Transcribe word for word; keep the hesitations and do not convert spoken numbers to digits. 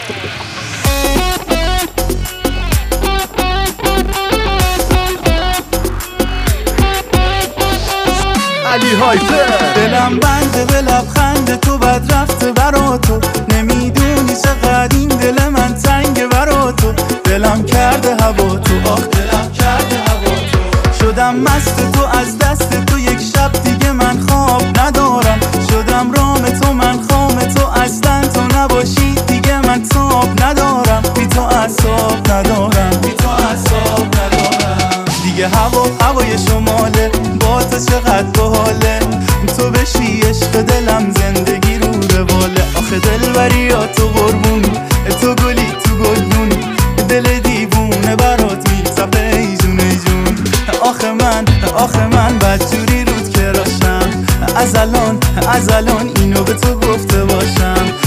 علی هایپر. دلم بنده به لبخند تو بد رفته برا تو، نمیدونی چقدر این دل من تنگه برا تو. دلم کرده هوا تو، آخ دلم کرده هوا تو. شدم مست تو از دست تو، یک شب دیگه من خواب ندارم. شدم رام تو من خام تو، اصلا تو نباشی دیگه من تاب ندارم. بی تو اعصاب ندارم، بی تو اعصاب ندارم. دیگه هوا هوای شماله، با تو چقدر باحاله. تو بشی عشق دلم، زندگی رو رواله. آخه دلبری ها تو قربون، تو گلی تو گلدون. دل دیوونه برات میتپه ای جون ای جون. آخه من آخه من بدجوری رود که راشم، از الان از الان اینو به تو گفته باشم.